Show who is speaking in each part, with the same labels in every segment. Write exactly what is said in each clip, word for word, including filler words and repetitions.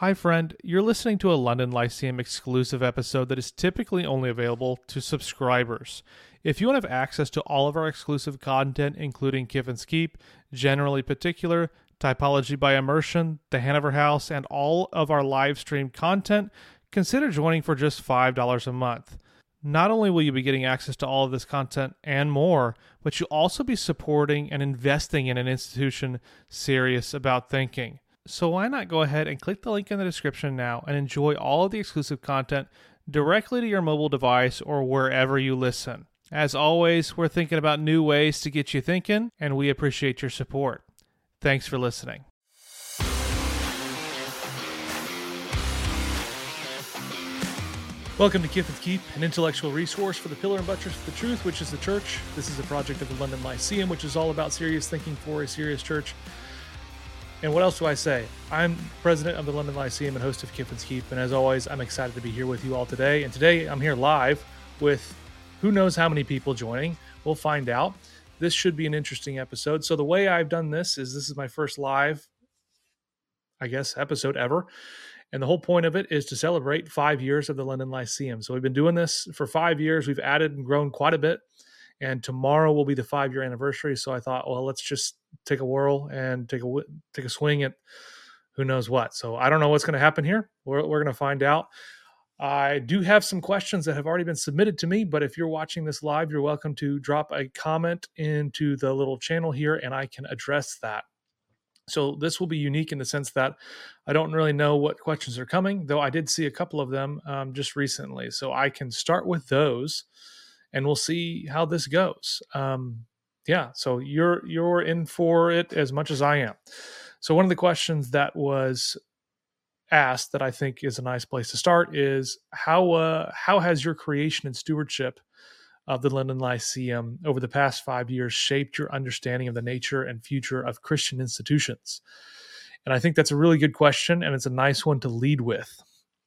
Speaker 1: Hi friend, you're listening to a London Lyceum exclusive episode that is typically only available to subscribers. If you want to have access to all of our exclusive content, including Kiffin's Keep, Generally Particular, Typology by Immersion, The Hanover House, and all of our live stream content, consider joining for just five dollars a month. Not only will you be getting access to all of this content and more, but you'll also be supporting and investing in an institution serious about thinking. So why not go ahead and click the link in the description now and enjoy all of the exclusive content directly to your mobile device or wherever you listen. As always, we're thinking about new ways to get you thinking, and we appreciate your support. Thanks for listening. Welcome to Kiffin's Keep, an intellectual resource for the pillar and buttress of the truth, which is the church. This is a project of the London Lyceum, which is all about serious thinking for a serious church. And what else do I say? I'm president of the London Lyceum and host of Kiffin's Keep. And as always, I'm excited to be here with you all today. And today I'm here live with who knows how many people joining. We'll find out. This should be an interesting episode. So the way I've done this is this is my first live, I guess, episode ever. And the whole point of it is to celebrate five years of the London Lyceum. So we've been doing this for five years. We've added and grown quite a bit. And tomorrow will be the five-year anniversary. So I thought, well, let's just take a whirl and take a take a swing at who knows what. So I don't know what's going to happen here. We're, we're going to find out. I do have some questions that have already been submitted to me, but if you're watching this live, you're welcome to drop a comment into the little channel here, and I can address that. So this will be unique in the sense that I don't really know what questions are coming, though I did see a couple of them um, just recently. So I can start with those. And we'll see how this goes. Um, yeah, so you're you're in for it as much as I am. So one of the questions that was asked that I think is a nice place to start is how uh, how has your creation and stewardship of the London Lyceum over the past five years shaped your understanding of the nature and future of Christian institutions? And I think that's a really good question, and it's a nice one to lead with,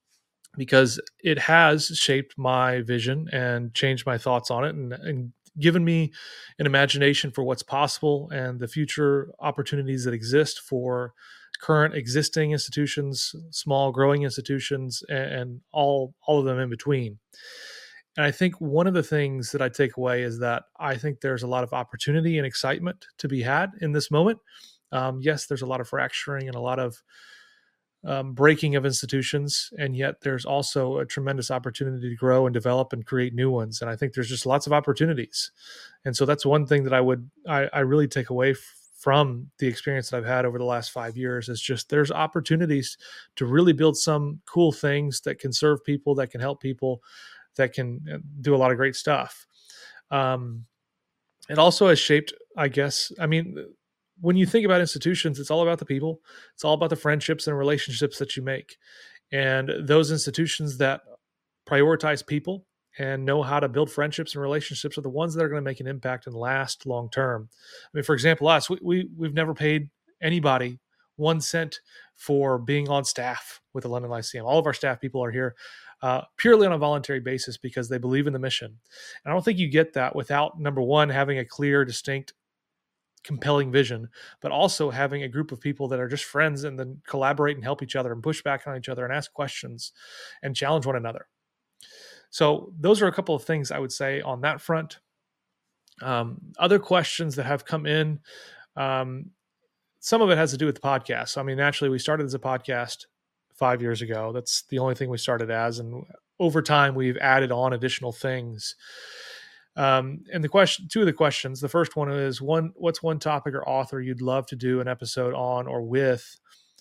Speaker 1: because it has shaped my vision and changed my thoughts on it and, and given me an imagination for what's possible and the future opportunities that exist for current existing institutions, small growing institutions, and, and all, all of them in between. And I think one of the things that I take away is that I think there's a lot of opportunity and excitement to be had in this moment. Um, yes, there's a lot of fracturing and a lot of Um, breaking of institutions, and yet there's also a tremendous opportunity to grow and develop and create new ones. And I think there's just lots of opportunities. And so that's one thing that I would, I, I really take away f- from the experience that I've had over the last five years is just there's opportunities to really build some cool things that can serve people, that can help people, that can do a lot of great stuff. Um, it also has shaped, I guess, I mean, when you think about institutions, it's all about the people. It's all about the friendships and relationships that you make. And those institutions that prioritize people and know how to build friendships and relationships are the ones that are going to make an impact and last long term. I mean, for example, us, we, we, we've never paid anybody one cent for being on staff with the London Lyceum. All of our staff people are here uh, purely on a voluntary basis because they believe in the mission. And I don't think you get that without, number one, having a clear, distinct, compelling vision, but also having a group of people that are just friends and then collaborate and help each other and push back on each other and ask questions and challenge one another. So those are a couple of things I would say on that front. Um, other questions that have come in, um, some of it has to do with the podcast. So, I mean, naturally, we started as a podcast five years ago. That's the only thing we started as. And over time, we've added on additional things. Um, and the question, two of the questions, the first one is one, what's one topic or author you'd love to do an episode on or with?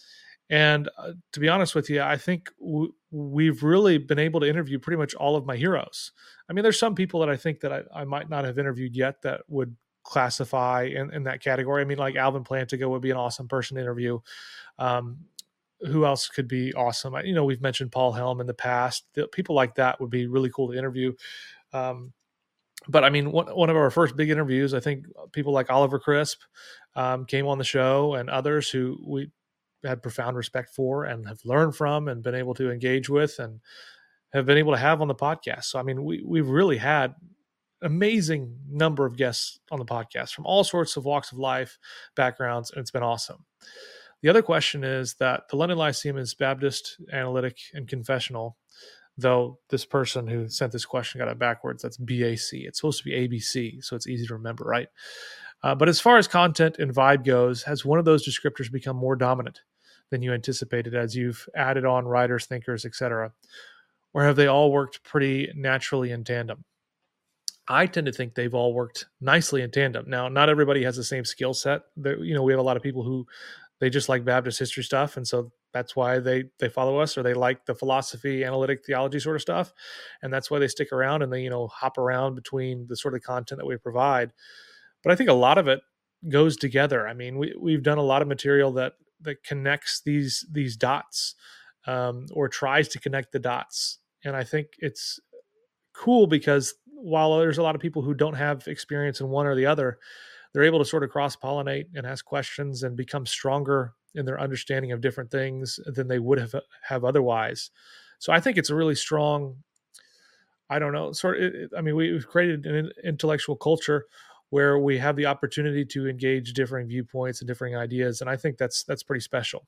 Speaker 1: And uh, to be honest with you, I think w- we've really been able to interview pretty much all of my heroes. I mean, there's some people that I think that I, I might not have interviewed yet that would classify in, in that category. I mean, like Alvin Plantinga would be an awesome person to interview. Um, who else could be awesome? I, you know, we've mentioned Paul Helm in the past. The, people like that would be really cool to interview. Um, But I mean, one, one of our first big interviews, I think people like Oliver Crisp um, came on the show, and others who we had profound respect for and have learned from and been able to engage with and have been able to have on the podcast. So, I mean, we, we've really had an amazing number of guests on the podcast from all sorts of walks of life, backgrounds, and it's been awesome. The other question is that the London Lyceum is Baptist, Analytic, and Confessional, though this person who sent this question got it backwards. That's B A C. It's supposed to be A B C, so it's easy to remember, right? Uh, but as far as content and vibe goes, has one of those descriptors become more dominant than you anticipated as you've added on writers, thinkers, et cetera? Or have they all worked pretty naturally in tandem? I tend to think they've all worked nicely in tandem. Now, not everybody has the same skill set. There, you know, we have a lot of people who they just like Baptist history stuff, and so that's why they they follow us, or they like the philosophy, analytic theology sort of stuff, and that's why they stick around and they you know hop around between the sort of content that we provide. But I think a lot of it goes together. I mean, we we've done a lot of material that that connects these these dots, um, or tries to connect the dots, and I think it's cool because while there's a lot of people who don't have experience in one or the other, they're able to sort of cross-pollinate and ask questions and become stronger in their understanding of different things than they would have have otherwise. So I think it's a really strong, I don't know, sort of, I mean, we've created an intellectual culture where we have the opportunity to engage differing viewpoints and differing ideas. And I think that's, that's pretty special.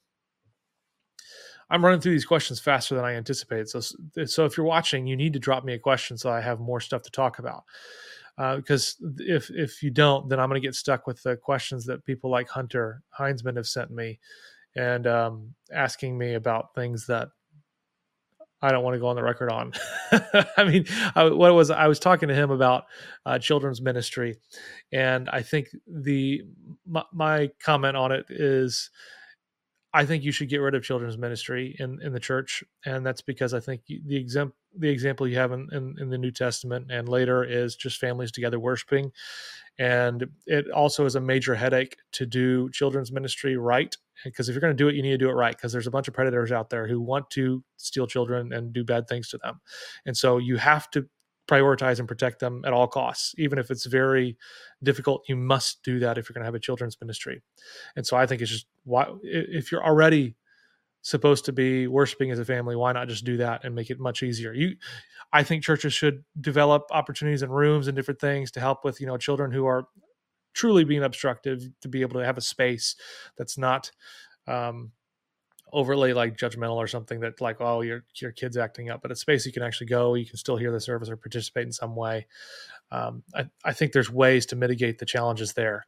Speaker 1: I'm running through these questions faster than I anticipated. So, so if you're watching, you need to drop me a question so I have more stuff to talk about. Uh, because if if you don't, then I'm going to get stuck with the questions that people like Hunter Heinzman have sent me, and um, asking me about things that I don't want to go on the record on. I mean, I, what was I was talking to him about uh, children's ministry, and I think the my, my comment on it is, I think you should get rid of children's ministry in, in the church. And that's because I think the example, the example you have in, in, in the New Testament and later is just families together worshiping. And it also is a major headache to do children's ministry right. Because if you're going to do it, you need to do it right. Because there's a bunch of predators out there who want to steal children and do bad things to them. And so you have to prioritize and protect them at all costs. Even if it's very difficult, you must do that if you're going to have a children's ministry. And so I think it's just, why, if you're already supposed to be worshiping as a family, why not just do that and make it much easier? You, I think churches should develop opportunities and rooms and different things to help with, you know, children who are truly being obstructive, to be able to have a space that's not um, overly like judgmental or something that like, oh, your your kid's acting up, but a space you can actually go, you can still hear the service or participate in some way. Um, I, I think there's ways to mitigate the challenges there.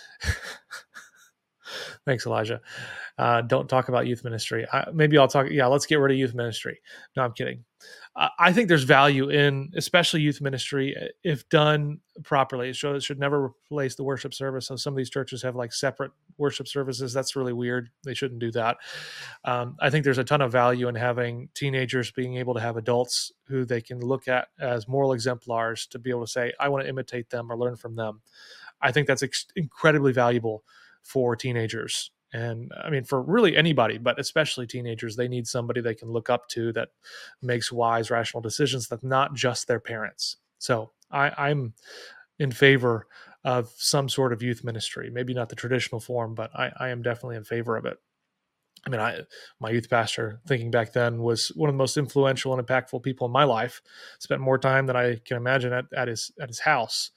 Speaker 1: Thanks, Elijah. Uh, don't talk about youth ministry. I, maybe I'll talk. Yeah, let's get rid of youth ministry. No, I'm kidding. Uh, I think there's value in, especially youth ministry, if done properly. So it should never replace the worship service. So some of these churches have like separate worship services. That's really weird. They shouldn't do that. Um, I think there's a ton of value in having teenagers being able to have adults who they can look at as moral exemplars to be able to say, I want to imitate them or learn from them. I think that's ex- incredibly valuable for teenagers. And I mean, for really anybody, but especially teenagers, they need somebody they can look up to that makes wise, rational decisions that's not just their parents. So I, I'm in favor of some sort of youth ministry, maybe not the traditional form, but I, I am definitely in favor of it. I mean, I, my youth pastor, thinking back then, was one of the most influential and impactful people in my life. Spent more time than I can imagine at, at his at his house.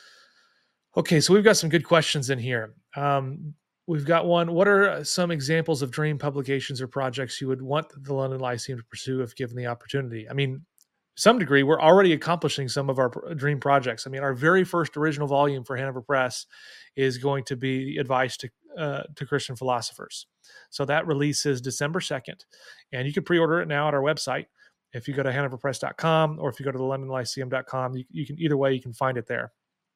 Speaker 1: Okay, so we've got some good questions in here. Um, we've got one. What are some examples of dream publications or projects you would want the London Lyceum to pursue if given the opportunity? I mean, to some degree, we're already accomplishing some of our dream projects. I mean, our very first original volume for Hanover Press is going to be Advice to uh, to Christian Philosophers. So that releases December second, and you can pre-order it now at our website. If you go to hanover press dot com or if you go to the london lyceum dot com, you, you can either way, you can find it there.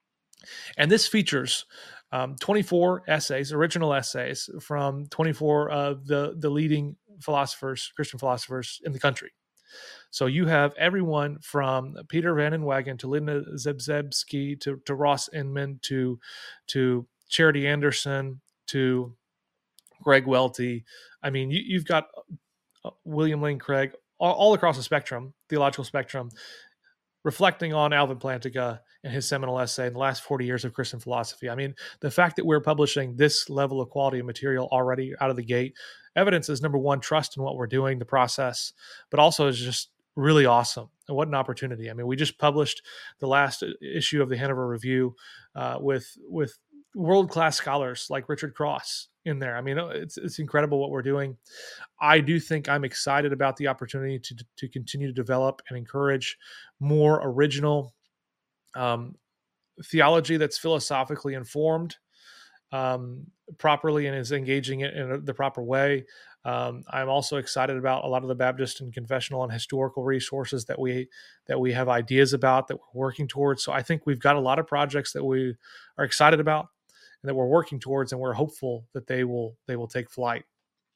Speaker 1: And this features um, twenty-four essays, original essays from twenty-four of the, the leading philosophers, Christian philosophers in the country. So you have everyone from Peter Van Inwagen to Linda Zebzebski to, to Ross Inman to, to Charity Anderson to Greg Welty. I mean, you, you've got William Lane Craig all, all across the spectrum, theological spectrum, reflecting on Alvin Plantinga and his seminal essay in the last forty years of Christian philosophy. I mean, the fact that we're publishing this level of quality of material already out of the gate, evidence is, number one, trust in what we're doing, the process, but also is just really awesome. And what an opportunity. I mean, we just published the last issue of the Hanover Review uh, with, with world-class scholars like Richard Cross in there. I mean, it's it's incredible what we're doing. I do think I'm excited about the opportunity to to continue to develop and encourage more original um, theology that's philosophically informed um, properly and is engaging it in the proper way. Um, I'm also excited about a lot of the Baptist and confessional and historical resources that we that we have ideas about that we're working towards. So I think we've got a lot of projects that we are excited about and that we're working towards, and we're hopeful that they will they will take flight.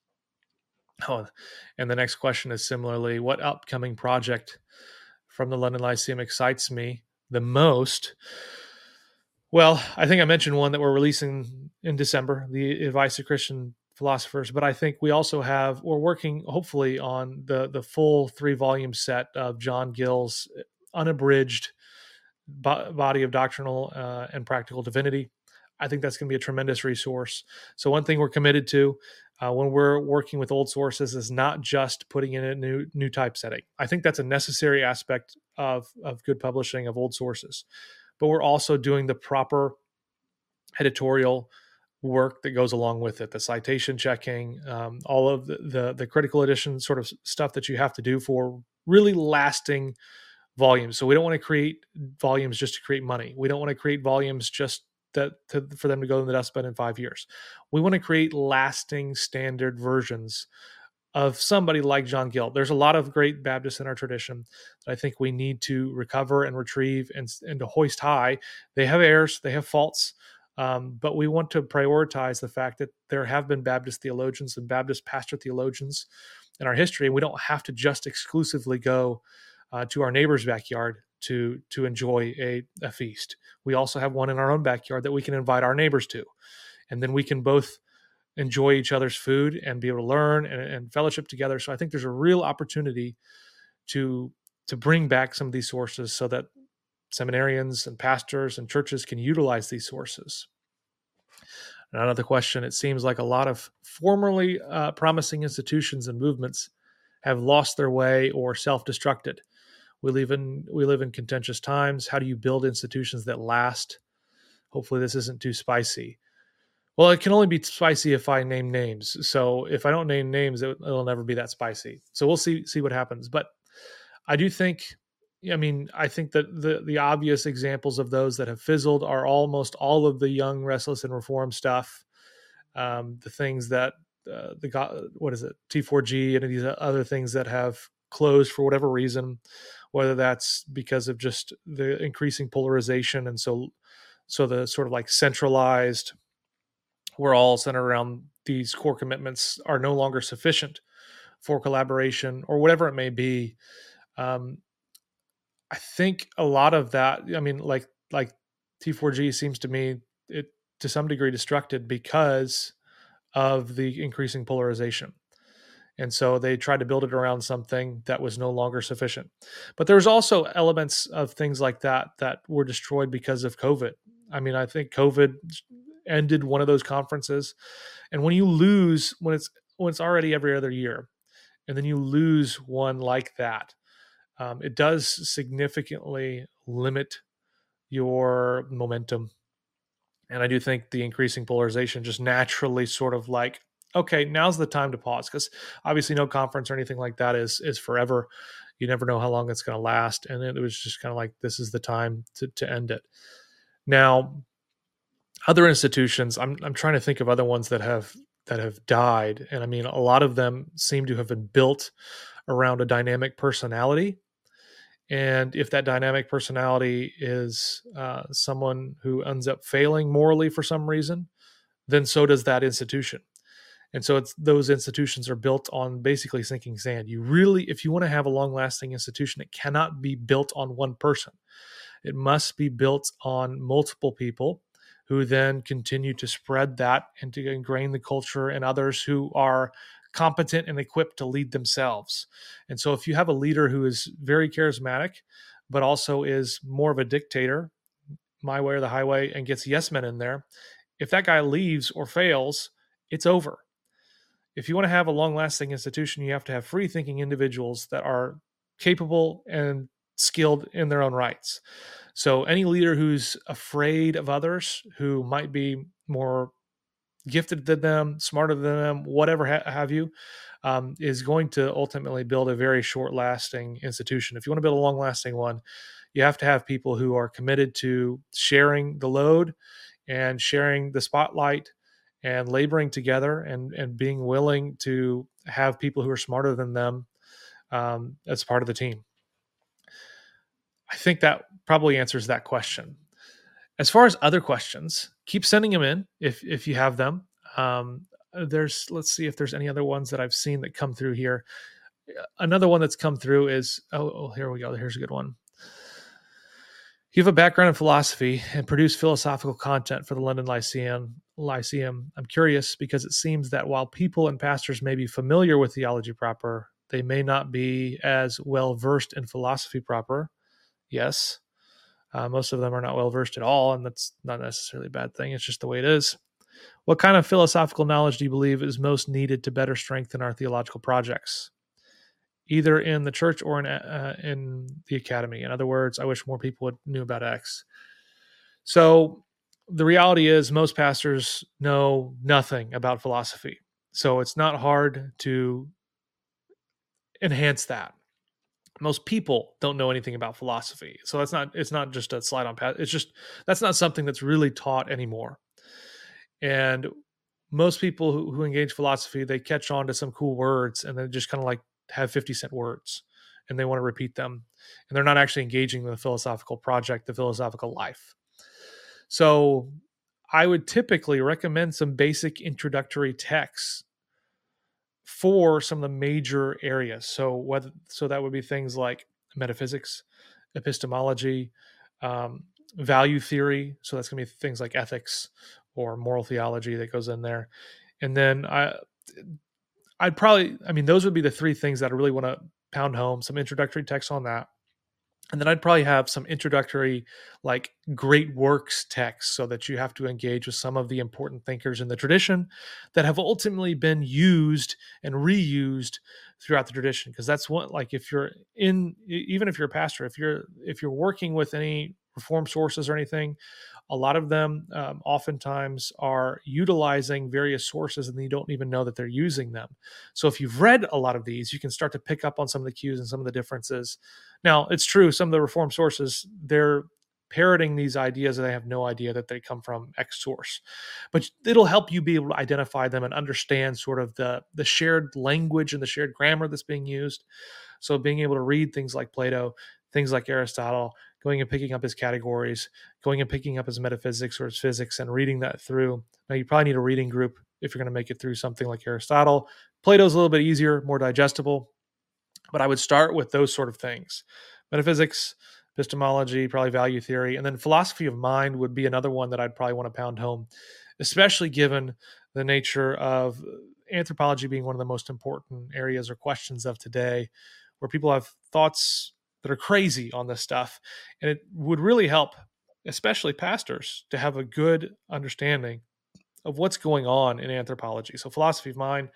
Speaker 1: Oh, and the next question is similarly, what upcoming project from the London Lyceum excites me the most? Well, I think I mentioned one that we're releasing in December, the Advice of Christian Philosophers, but I think we also have, we're working hopefully on the, the full three volume set of John Gill's unabridged bo- body of doctrinal uh, and practical divinity. I think that's going to be a tremendous resource. So one thing we're committed to uh, when we're working with old sources is not just putting in a new new typesetting. I think that's a necessary aspect of, of good publishing of old sources. But we're also doing the proper editorial work that goes along with it, the citation checking, um, all of the, the the critical edition sort of stuff that you have to do for really lasting volumes. So we don't want to create volumes just to create money. We don't want to create volumes just that to, for them to go in the dustbin in five years. We want to create lasting standard versions of somebody like John Gill. There's a lot of great Baptists in our tradition that I think we need to recover and retrieve and, and to hoist high. They have errors, they have faults, um, but we want to prioritize the fact that there have been Baptist theologians and Baptist pastor theologians in our history, and we don't have to just exclusively go uh, to our neighbor's backyard to to enjoy a, a feast. We also have one in our own backyard that we can invite our neighbors to, and then we can both enjoy each other's food and be able to learn and, and fellowship together. So I think there's a real opportunity to to bring back some of these sources so that seminarians and pastors and churches can utilize these sources. And another question, it seems like a lot of formerly uh, promising institutions and movements have lost their way or self-destructed. We live in we live in contentious times. How do you build institutions that last? Hopefully this isn't too spicy. Well, it can only be spicy if I name names. So if I don't name names, it, it'll never be that spicy. So we'll see see what happens. But I do think, I mean, I think that the the obvious examples of those that have fizzled are almost all of the Young, Restless, and Reformed stuff. Um, the things that uh, the what is it, T four G and these other things that have closed for whatever reason, whether that's because of just the increasing polarization, and so so the sort of like centralized, we're all centered around these core commitments are no longer sufficient for collaboration or whatever it may be. Um, I think a lot of that, I mean, like like T four G seems to me it to some degree destructed because of the increasing polarization. And so they tried to build it around something that was no longer sufficient. But there's also elements of things like that that were destroyed because of COVID. I mean, I think COVID ended one of those conferences. And when you lose, when it's when it's already every other year, and then you lose one like that, um, it does significantly limit your momentum. And I do think the increasing polarization just naturally sort of like, okay, now's the time to pause, because obviously no conference or anything like that is is forever. You never know how long it's going to last. And it was just kind of like, this is the time to, to end it. Now, other institutions, I'm I'm trying to think of other ones that have that have died. And I mean, a lot of them seem to have been built around a dynamic personality. And if that dynamic personality is uh, someone who ends up failing morally for some reason, then so does that institution. And so it's those institutions are built on basically sinking sand. You really, if you want to have a long-lasting institution, it cannot be built on one person. It must be built on multiple people who then continue to spread that and to ingrain the culture, and others who are competent and equipped to lead themselves. And so if you have a leader who is very charismatic, but also is more of a dictator, my way or the highway, and gets yes men in there, if that guy leaves or fails, it's over. If you want to have a long-lasting institution, you have to have free-thinking individuals that are capable and skilled in their own rights. So any leader who's afraid of others, who might be more gifted than them, smarter than them, whatever ha- have you, um, is going to ultimately build a very short-lasting institution. If you want to build a long-lasting one, you have to have people who are committed to sharing the load and sharing the spotlight and laboring together, and and being willing to have people who are smarter than them um, as part of the team. I think that probably answers that question. As far as other questions, keep sending them in if if you have them. Um, there's let's see if there's any other ones that I've seen that come through here. Another one that's come through is oh, oh here we go. Here's a good one. You have a background in philosophy and produce philosophical content for the London Lyceum. Lyceum. I'm curious because it seems that while people and pastors may be familiar with theology proper, they may not be as well versed in philosophy proper. Yes, uh, most of them are not well versed at all, and that's not necessarily a bad thing. It's just the way it is. What kind of philosophical knowledge do you believe is most needed to better strengthen our theological projects, either in the church or in uh, in the academy? In other words, I wish more people would knew about X. So the reality is most pastors know nothing about philosophy. So it's not hard to enhance that. Most people don't know anything about philosophy. So that's not, it's not just a slide on path. It's just, that's not something that's really taught anymore. And most people who, who engage philosophy, they catch on to some cool words and they just kind of like have fifty cent words and they want to repeat them. And they're not actually engaging in the philosophical project, the philosophical life. So I would typically recommend some basic introductory texts for some of the major areas. So whether so that would be things like metaphysics, epistemology, um, value theory. So that's going to be things like ethics or moral theology that goes in there. And then I, I'd probably, I mean, those would be the three things that I really want to pound home. Some introductory text on that. And then I'd probably have some introductory, like great works text, so that you have to engage with some of the important thinkers in the tradition that have ultimately been used and reused throughout the tradition. Because that's what, like, if you're in, even if you're a pastor, if you're if you're working with any reform sources or anything, a lot of them um, oftentimes are utilizing various sources and you don't even know that they're using them. So if you've read a lot of these, you can start to pick up on some of the cues and some of the differences. Now, it's true, some of the reform sources, they're parroting these ideas and they have no idea that they come from X source. But it'll help you be able to identify them and understand sort of the, the shared language and the shared grammar that's being used. So being able to read things like Plato, things like Aristotle, going and picking up his categories, going and picking up his metaphysics or his physics and reading that through. Now, you probably need a reading group if you're going to make it through something like Aristotle. Plato's a little bit easier, more digestible, but I would start with those sort of things. Metaphysics, epistemology, probably value theory, and then philosophy of mind would be another one that I'd probably want to pound home, especially given the nature of anthropology being one of the most important areas or questions of today, where people have thoughts that are crazy on this stuff. And it would really help, especially pastors, to have a good understanding of what's going on in anthropology. So philosophy of mind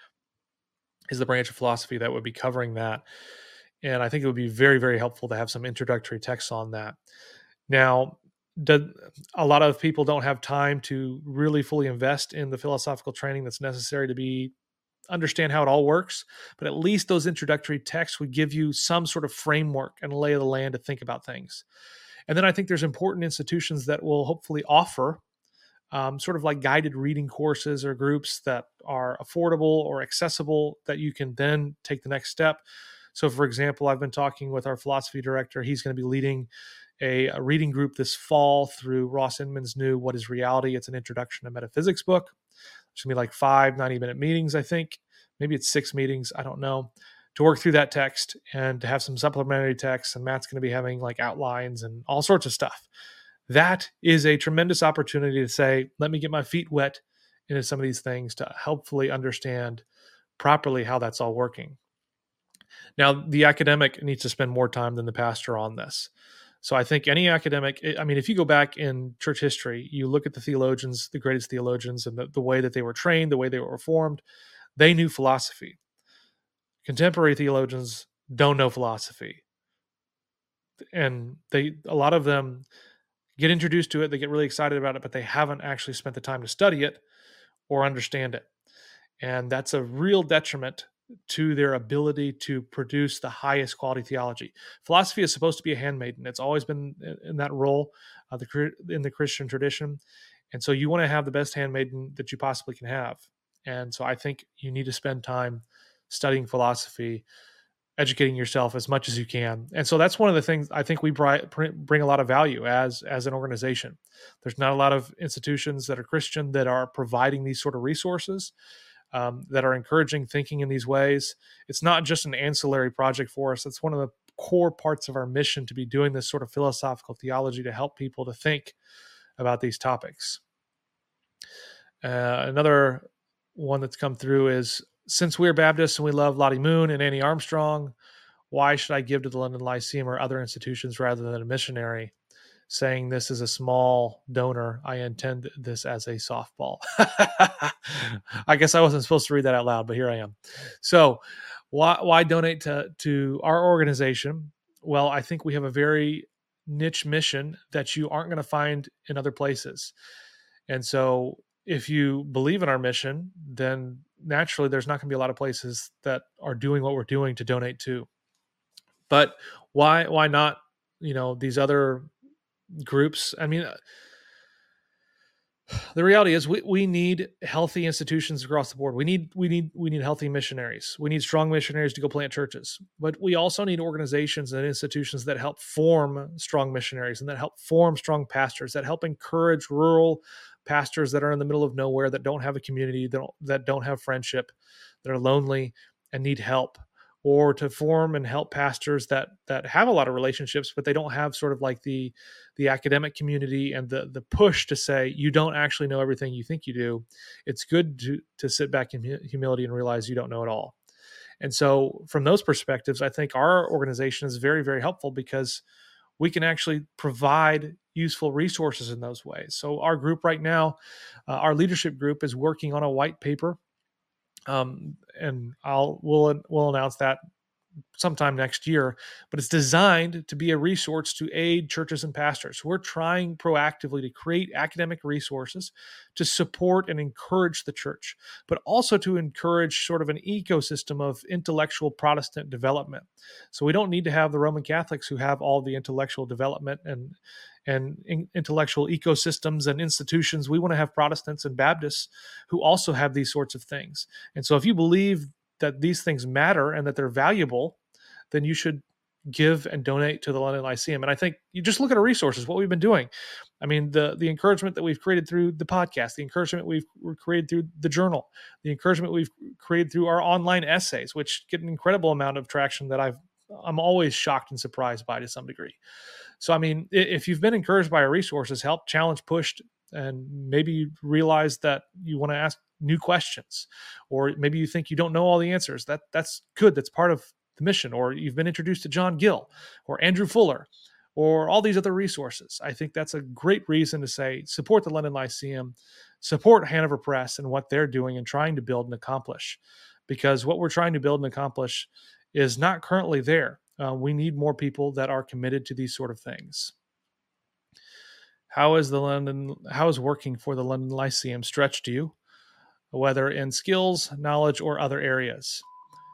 Speaker 1: is the branch of philosophy that would be covering that. And I think it would be very, very helpful to have some introductory texts on that. Now, do, a lot of people don't have time to really fully invest in the philosophical training that's necessary to be understand how it all works, but at least those introductory texts would give you some sort of framework and lay of the land to think about things. And then I think there's important institutions that will hopefully offer um, sort of like guided reading courses or groups that are affordable or accessible that you can then take the next step. So for example, I've been talking with our philosophy director. He's going to be leading a, a reading group this fall through Ross Inman's new What is Reality? It's an introduction to metaphysics book. It's going to be like five ninety minute meetings, I think. Maybe it's six meetings. I don't know. To work through that text and to have some supplementary texts. And Matt's going to be having like outlines and all sorts of stuff. That is a tremendous opportunity to say, let me get my feet wet into some of these things to helpfully understand properly how that's all working. Now, the academic needs to spend more time than the pastor on this. So I think any academic, I mean, if you go back in church history, you look at the theologians, the greatest theologians, and the, the way that they were trained, the way they were reformed, they knew philosophy. Contemporary theologians don't know philosophy. and they a lot of them get introduced to it, they get really excited about it, but they haven't actually spent the time to study it or understand it. And that's a real detriment to their ability to produce the highest quality theology. Philosophy is supposed to be a handmaiden. It's always been in that role uh, the, in the Christian tradition. And so you want to have the best handmaiden that you possibly can have. And so I think you need to spend time studying philosophy, educating yourself as much as you can. And so that's one of the things I think we bring a lot of value as, as an organization. There's not a lot of institutions that are Christian that are providing these sort of resources, um, that are encouraging thinking in these ways. It's not just an ancillary project for us. It's one of the core parts of our mission to be doing this sort of philosophical theology to help people to think about these topics. Uh, another one that's come through is, since we're Baptists and we love Lottie Moon and Annie Armstrong, why should I give to the London Lyceum or other institutions rather than a missionary? Saying this is a small donor, I intend this as a softball. I guess I wasn't supposed to read that out loud, but here I am. So why, why donate to, to our organization? Well, I think we have a very niche mission that you aren't going to find in other places. And so if you believe in our mission, then naturally there's not going to be a lot of places that are doing what we're doing to donate to. But why why not, you know, these other groups? I mean, the reality is we, we need healthy institutions across the board. We need we need we need healthy missionaries. We need strong missionaries to go plant churches. But we also need organizations and institutions that help form strong missionaries and that help form strong pastors, that help encourage rural pastors that are in the middle of nowhere, that don't have a community, that don't, that don't have friendship, that are lonely and need help, or to form and help pastors that that have a lot of relationships, but they don't have sort of like the the academic community and the the push to say, you don't actually know everything you think you do. It's good to to sit back in humility and realize you don't know it all. And so from those perspectives, I think our organization is very, very helpful because we can actually provide useful resources in those ways. So our group right now, uh, our leadership group is working on a white paper. Um, and I'll we'll we'll announce that sometime next year, but it's designed to be a resource to aid churches and pastors. We're trying proactively to create academic resources to support and encourage the church, but also to encourage sort of an ecosystem of intellectual Protestant development. So we don't need to have the Roman Catholics who have all the intellectual development and and in intellectual ecosystems and institutions. We want to have Protestants and Baptists who also have these sorts of things. And so if you believe that these things matter and that they're valuable, then you should give and donate to the London Lyceum. And I think you just look at our resources, what we've been doing. I mean, the the encouragement that we've created through the podcast, the encouragement we've created through the journal, the encouragement we've created through our online essays, which get an incredible amount of traction that I've I'm always shocked and surprised by to some degree. So, I mean, if you've been encouraged by our resources, helped, challenged, pushed, and maybe you realize that you want to ask new questions, or maybe you think you don't know all the answers, that that's good. That's part of the mission. Or you've been introduced to John Gill or Andrew Fuller or all these other resources. I think that's a great reason to say, support the London Lyceum, support Hanover Press and what they're doing and trying to build and accomplish, because what we're trying to build and accomplish is not currently there. Uh, we need more people that are committed to these sort of things. How is the London, how is working for the London Lyceum stretched you, whether in skills, knowledge, or other areas?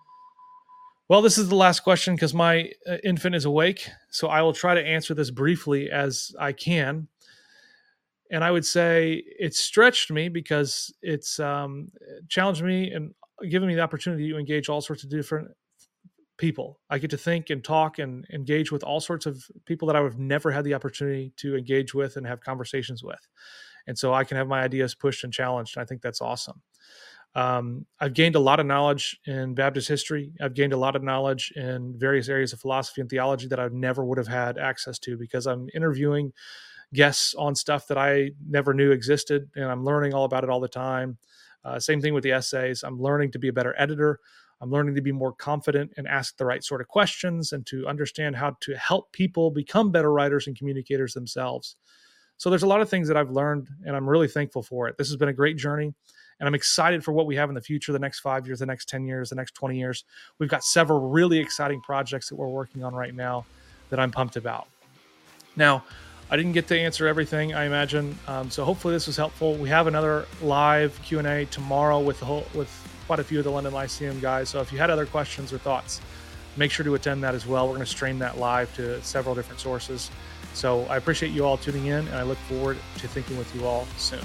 Speaker 1: Well, this is the last question because my uh, infant is awake, so I will try to answer this briefly as I can. And I would say it's stretched me because it's um, challenged me and given me the opportunity to engage all sorts of different people. I get to think and talk and engage with all sorts of people that I would have never had the opportunity to engage with and have conversations with. And so I can have my ideas pushed and challenged. And I think that's awesome. Um, I've gained a lot of knowledge in Baptist history. I've gained a lot of knowledge in various areas of philosophy and theology that I never would have had access to because I'm interviewing guests on stuff that I never knew existed. And I'm learning all about it all the time. Uh, same thing with the essays. I'm learning to be a better editor. I'm learning to be more confident and ask the right sort of questions and to understand how to help people become better writers and communicators themselves. So there's a lot of things that I've learned, and I'm really thankful for it. This has been a great journey, and I'm excited for what we have in the future, the next five years, the next ten years, the next twenty years. We've got several really exciting projects that we're working on right now that I'm pumped about. Now, I didn't get to answer everything, I imagine. Um, so hopefully this was helpful. We have another live Q and A tomorrow with the whole, with quite a few of the London Lyceum guys. So if you had other questions or thoughts, make sure to attend that as well. We're going to stream that live to several different sources. So I appreciate you all tuning in, and I look forward to thinking with you all soon.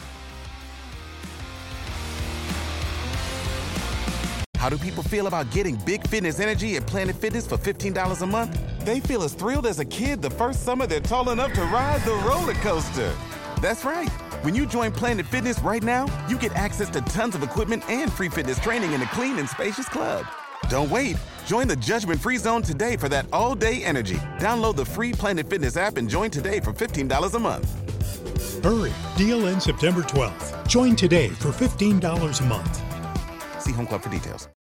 Speaker 2: How do people feel about getting big fitness energy at Planet Fitness for fifteen dollars a month? They feel as thrilled as a kid the first summer they're tall enough to ride the roller coaster. That's right. When you join Planet Fitness right now, you get access to tons of equipment and free fitness training in a clean and spacious club. Don't wait. Join the judgment-free zone today for that all-day energy. Download the free Planet Fitness app and join today for fifteen dollars a month.
Speaker 3: Hurry. Deal ends September twelfth. Join today for fifteen dollars a month.
Speaker 2: See Home Club for details.